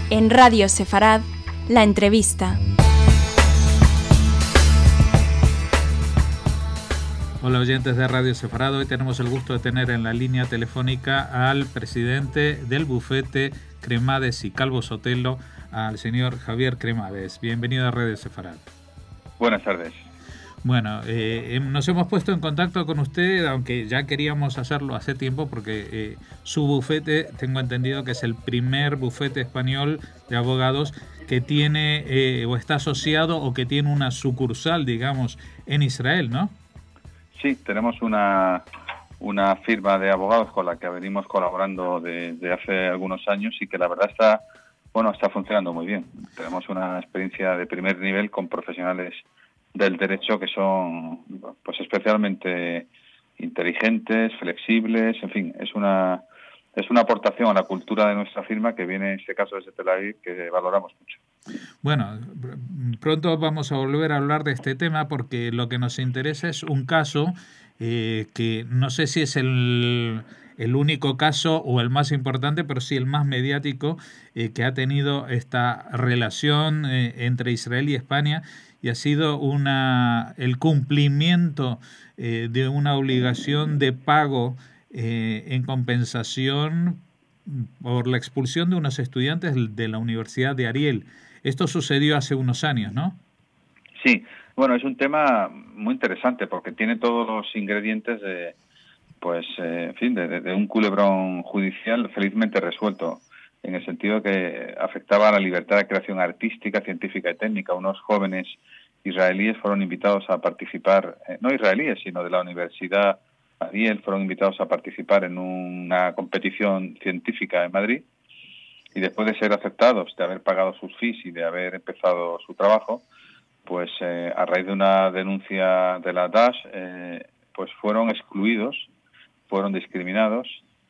En Radio Sefarad, la entrevista. Hola oyentes de Radio Sefarad, hoy tenemos el gusto de tener en la línea telefónica al presidente del bufete Cremades y Calvo Sotelo, al señor Javier Cremades. Bienvenido a Radio Sefarad. Buenas tardes. Bueno, nos hemos puesto en contacto con usted, aunque ya queríamos hacerlo hace tiempo, porque su bufete, tengo entendido que es el primer bufete español de abogados que tiene o está asociado o que tiene una sucursal, digamos, en Israel, ¿no? Sí, tenemos una firma de abogados con la que venimos colaborando desde hace algunos años y que la verdad está funcionando muy bien. Tenemos una experiencia de primer nivel con profesionales del derecho que son pues especialmente inteligentes, flexibles, en fin, es una aportación a la cultura de nuestra firma que viene en este caso desde Tel Aviv, que valoramos mucho. Bueno, pronto vamos a volver a hablar de este tema porque lo que nos interesa es un caso que no sé si es el único caso o el más importante, pero sí el más mediático que ha tenido esta relación entre Israel y España, y ha sido el cumplimiento de una obligación de pago en compensación por la expulsión de unos estudiantes de la Universidad de Ariel. Esto sucedió hace unos años, ¿no? Sí, bueno, es un tema muy interesante porque tiene todos los ingredientes de un culebrón judicial felizmente resuelto, en el sentido que afectaba a la libertad de creación artística, científica y técnica. Unos jóvenes israelíes fueron invitados a participar, no israelíes, sino de la Universidad Ariel, fueron invitados a participar en una competición científica en Madrid, y después de ser aceptados, de haber pagado sus fees y de haber empezado su trabajo, pues a raíz de una denuncia de la DASH, pues fueron excluidos, fueron discriminados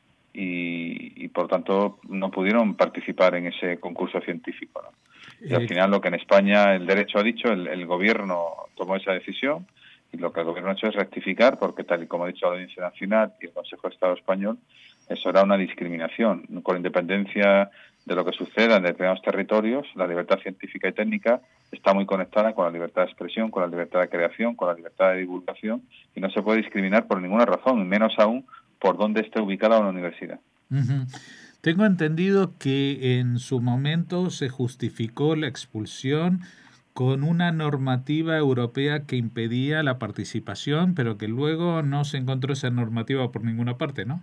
y por tanto no pudieron participar en ese concurso científico, ¿no? Y al final lo que en España el derecho ha dicho, el gobierno tomó esa decisión, y lo que el gobierno ha hecho es rectificar, porque tal y como ha dicho la Audiencia Nacional y el Consejo de Estado español, eso era una discriminación. Con independencia de lo que suceda en determinados territorios, la libertad científica y técnica está muy conectada con la libertad de expresión, con la libertad de creación, con la libertad de divulgación, y no se puede discriminar por ninguna razón, y menos aún por dónde esté ubicada una universidad. Uh-huh. Tengo entendido que en su momento se justificó la expulsión con una normativa europea que impedía la participación, pero que luego no se encontró esa normativa por ninguna parte, ¿no?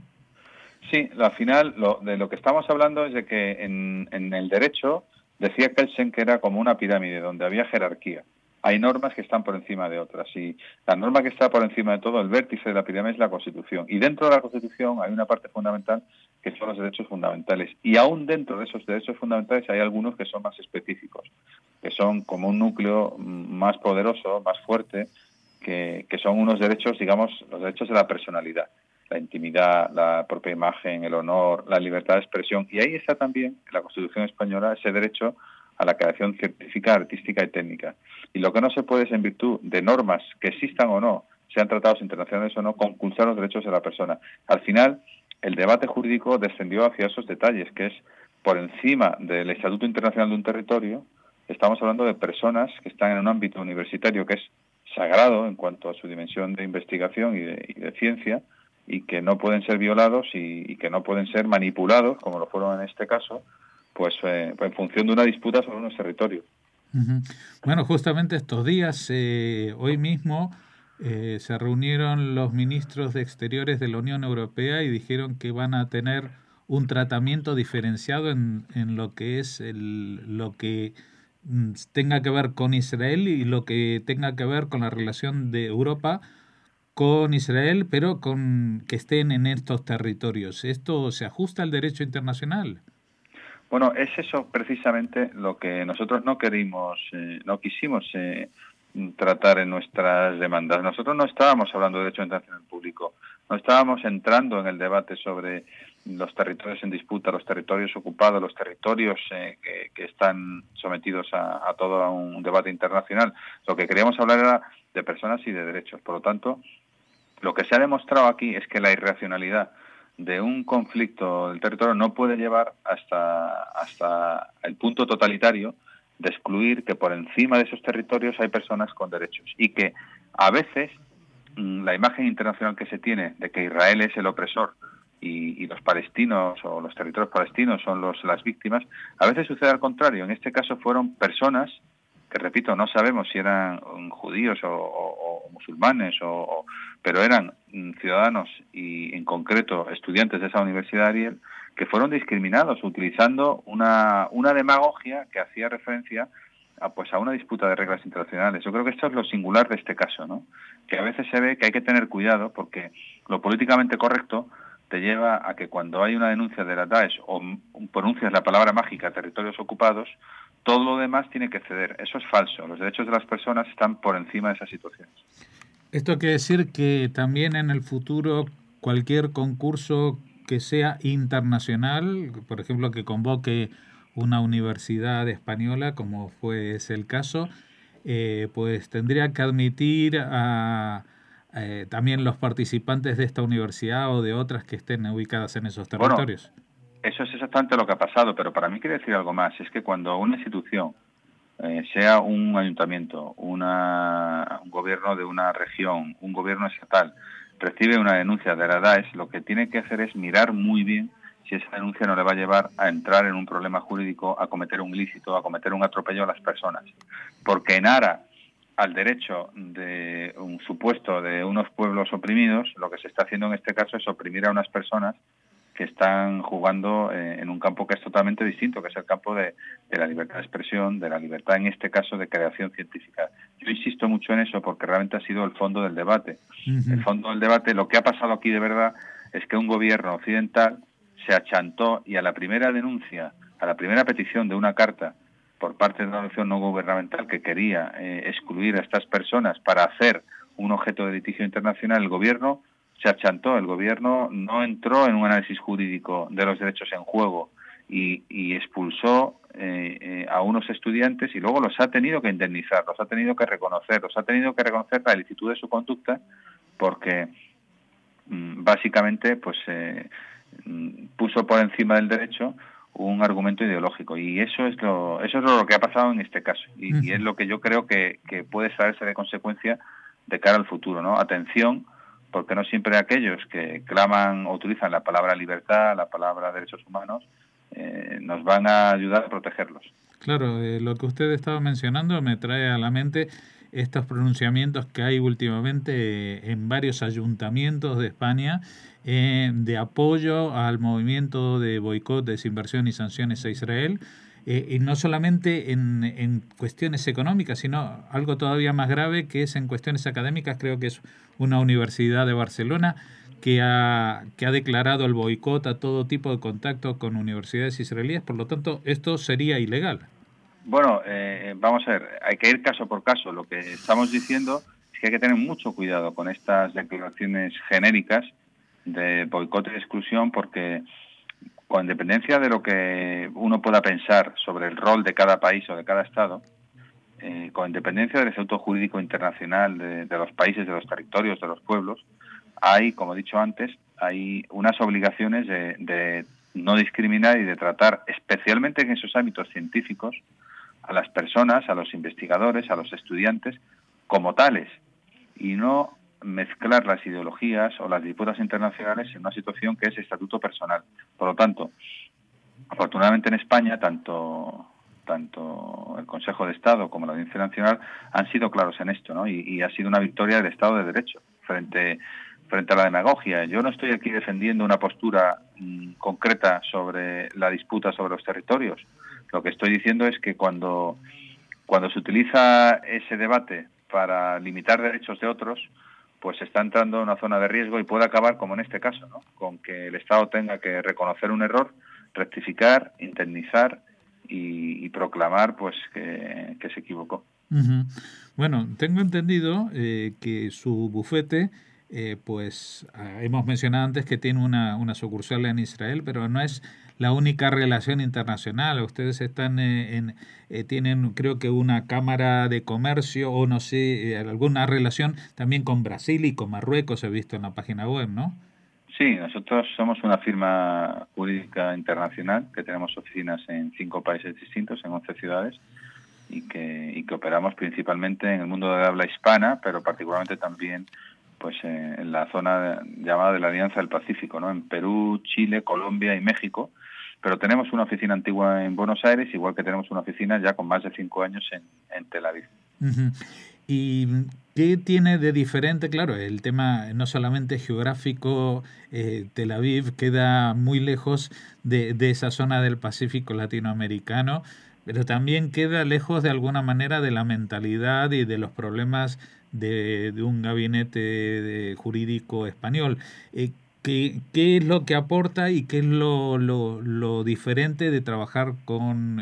Sí, al final de lo que estamos hablando es de que en el derecho decía Kelsen que era como una pirámide donde había jerarquía. Hay normas que están por encima de otras, y la norma que está por encima de todo, el vértice de la pirámide, es la Constitución. Y dentro de la Constitución hay una parte fundamental que son los derechos fundamentales. Y aún dentro de esos derechos fundamentales hay algunos que son más específicos, que son como un núcleo más poderoso, más fuerte, que son unos derechos, digamos, los derechos de la personalidad, la intimidad, la propia imagen, el honor, la libertad de expresión. Y ahí está también en la Constitución española ese derecho a la creación científica, artística y técnica. Y lo que no se puede es, en virtud de normas que existan o no, sean tratados internacionales o no, conculcar los derechos de la persona. Al final, el debate jurídico descendió hacia esos detalles, que es por encima del Estatuto Internacional de un territorio. Estamos hablando de personas que están en un ámbito universitario que es sagrado en cuanto a su dimensión de investigación y de ciencia, y que no pueden ser violados y que no pueden ser manipulados, como lo fueron en este caso, pues en función de una disputa sobre unos territorios. Uh-huh. Bueno, justamente estos días, hoy mismo, se reunieron los ministros de Exteriores de la Unión Europea y dijeron que van a tener un tratamiento diferenciado en lo que es lo que tenga que ver con Israel y lo que tenga que ver con la relación de Europa con Israel, pero con que estén en estos territorios. ¿Esto se ajusta al derecho internacional? Bueno, es eso precisamente lo que nosotros no quisimos tratar en nuestras demandas. Nosotros no estábamos hablando de derecho internacional público, no estábamos entrando en el debate sobre los territorios en disputa, los territorios ocupados, los territorios que están sometidos a todo un debate internacional. Lo que queríamos hablar era de personas y de derechos. Por lo tanto, lo que se ha demostrado aquí es que la irracionalidad de un conflicto del territorio no puede llevar hasta el punto totalitario de excluir que por encima de esos territorios hay personas con derechos y que a veces la imagen internacional que se tiene de que Israel es el opresor y los palestinos o los territorios palestinos son las víctimas, a veces sucede al contrario. En este caso fueron personas que, repito, no sabemos si eran judíos o musulmanes, pero eran ciudadanos y, en concreto, estudiantes de esa universidad, Ariel, que fueron discriminados utilizando una demagogia que hacía referencia a una disputa de reglas internacionales. Yo creo que esto es lo singular de este caso, ¿no? Que a veces se ve que hay que tener cuidado porque lo políticamente correcto te lleva a que cuando hay una denuncia de la Daesh o pronuncias la palabra mágica territorios ocupados, todo lo demás tiene que ceder. Eso es falso. Los derechos de las personas están por encima de esas situaciones. Esto quiere decir que también en el futuro cualquier concurso que sea internacional, por ejemplo, que convoque una universidad española, como es el caso, pues tendría que admitir a también los participantes de esta universidad o de otras que estén ubicadas en esos territorios. Bueno, eso es exactamente lo que ha pasado, pero para mí quiere decir algo más. Es que cuando una institución, sea un ayuntamiento, un gobierno de una región, un gobierno estatal, recibe una denuncia de la Daesh, lo que tiene que hacer es mirar muy bien si esa denuncia no le va a llevar a entrar en un problema jurídico, a cometer un ilícito, a cometer un atropello a las personas. Porque en aras al derecho de un supuesto de unos pueblos oprimidos, lo que se está haciendo en este caso es oprimir a unas personas que están jugando en un campo que es totalmente distinto, que es el campo de la libertad de expresión, de la libertad, en este caso, de creación científica. Yo insisto mucho en eso porque realmente ha sido el fondo del debate. Uh-huh. El fondo del debate, lo que ha pasado aquí de verdad es que un gobierno occidental se achantó y a la primera denuncia, a la primera petición de una carta por parte de una organización no gubernamental que quería excluir a estas personas para hacer un objeto de litigio internacional, el gobierno se achantó, el gobierno no entró en un análisis jurídico de los derechos en juego y expulsó a unos estudiantes y luego los ha tenido que indemnizar, los ha tenido que reconocer la ilicitud de su conducta porque básicamente pues puso por encima del derecho un argumento ideológico y eso es lo que ha pasado en este caso y es lo que yo creo que puede traerse de consecuencia de cara al futuro, ¿no? Atención, porque no siempre aquellos que claman o utilizan la palabra libertad, la palabra derechos humanos, nos van a ayudar a protegerlos. Claro, lo que usted estaba mencionando me trae a la mente estos pronunciamientos que hay últimamente en varios ayuntamientos de España de apoyo al movimiento de boicot, desinversión y sanciones a Israel, y no solamente en cuestiones económicas, sino algo todavía más grave que es en cuestiones académicas. Creo que es una universidad de Barcelona que ha declarado el boicot a todo tipo de contacto con universidades israelíes, por lo tanto esto sería ilegal. Bueno, vamos a ver, hay que ir caso por caso. Lo que estamos diciendo es que hay que tener mucho cuidado con estas declaraciones genéricas de boicot y exclusión porque con independencia de lo que uno pueda pensar sobre el rol de cada país o de cada Estado, con independencia del estatuto jurídico internacional de los países, de los territorios, de los pueblos, hay, como he dicho antes, hay unas obligaciones de no discriminar y de tratar, especialmente en esos ámbitos científicos, a las personas, a los investigadores, a los estudiantes, como tales, y no mezclar las ideologías o las disputas internacionales en una situación que es estatuto personal. Por lo tanto, afortunadamente en España, tanto el Consejo de Estado como la Audiencia Nacional han sido claros en esto, ¿no? Y ha sido una victoria del Estado de Derecho frente a la demagogia. Yo no estoy aquí defendiendo una postura concreta sobre la disputa sobre los territorios. Lo que estoy diciendo es que cuando se utiliza ese debate para limitar derechos de otros, pues se está entrando en una zona de riesgo y puede acabar, como en este caso, ¿no? Con que el Estado tenga que reconocer un error, rectificar, indemnizar y proclamar pues que se equivocó. Uh-huh. Bueno, tengo entendido que su bufete, pues hemos mencionado antes que tiene una sucursal en Israel, pero no es la única relación internacional. Ustedes están tienen, creo que una cámara de comercio o no sé, alguna relación también con Brasil y con Marruecos, he visto en la página web, ¿no? Sí, nosotros somos una firma jurídica internacional que tenemos oficinas en 5 países distintos, en 11 ciudades, y que operamos principalmente en el mundo de habla hispana, pero particularmente también pues en la zona llamada de la Alianza del Pacífico, ¿no? En Perú, Chile, Colombia y México. Pero tenemos una oficina antigua en Buenos Aires, igual que tenemos una oficina ya con más de 5 años en Tel Aviv. Uh-huh. ¿Y qué tiene de diferente? Claro, el tema no solamente geográfico, Tel Aviv queda muy lejos de esa zona del Pacífico latinoamericano, pero también queda lejos de alguna manera de la mentalidad y de los problemas de un gabinete jurídico español. ¿Qué es lo que aporta y qué es lo diferente de trabajar con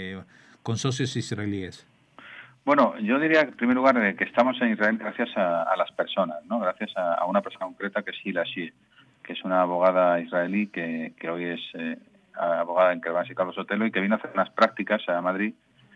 socios israelíes? Bueno, yo diría en primer lugar que estamos en Israel gracias a las personas, ¿no? Gracias a una persona concreta que es Hila Shir, que es una abogada israelí que hoy es abogada en Kervans y Carlos Sotelo y que vino a hacer unas prácticas a Madrid,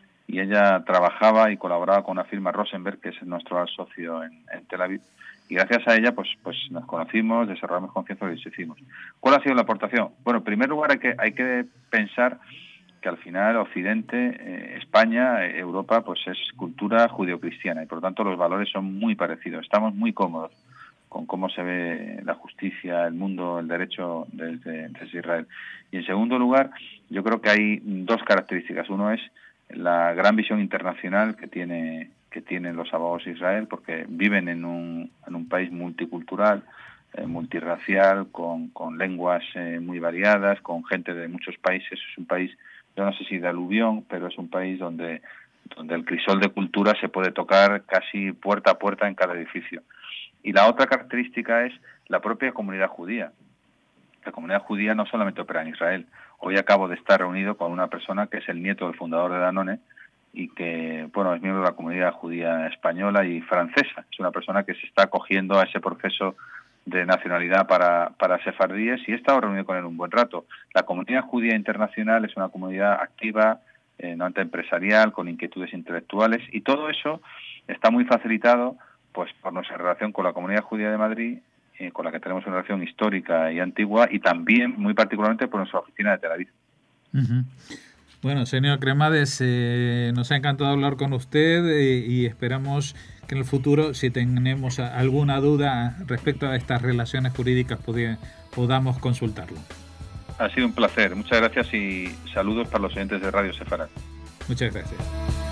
y ella trabajaba y colaboraba con una firma Rosenberg, que es nuestro socio en Tel Aviv, y gracias a ella pues nos conocimos, desarrollamos confianza y nos hicimos. ¿Cuál ha sido la aportación? Bueno, en primer lugar hay que pensar que al final Occidente, España, Europa, pues es cultura judeocristiana y por lo tanto los valores son muy parecidos. Estamos muy cómodos con cómo se ve la justicia, el mundo, el derecho desde Israel. Y en segundo lugar, yo creo que hay 2 características. Uno es la gran visión internacional que tienen los abogados de Israel, porque viven en un país multicultural, multirracial, con lenguas muy variadas, con gente de muchos países. Es un país, yo no sé si de aluvión, pero es un país donde el crisol de cultura se puede tocar casi puerta a puerta en cada edificio. Y la otra característica es la propia comunidad judía. La comunidad judía no solamente opera en Israel. Hoy acabo de estar reunido con una persona que es el nieto del fundador de Danone y que, bueno, es miembro de la comunidad judía española y francesa. Es una persona que se está acogiendo a ese proceso de nacionalidad para sefardíes y he estado reunido con él un buen rato. La comunidad judía internacional es una comunidad activa, no empresarial, con inquietudes intelectuales, y todo eso está muy facilitado pues por nuestra relación con la comunidad judía de Madrid, con la que tenemos una relación histórica y antigua, y también muy particularmente por nuestra oficina de Tel Aviv. Uh-huh. Bueno, señor Cremades, nos ha encantado hablar con usted y esperamos que en el futuro, si tenemos alguna duda respecto a estas relaciones jurídicas, podamos consultarlo. Ha sido un placer. Muchas gracias y saludos para los oyentes de Radio Sefarad. Muchas gracias.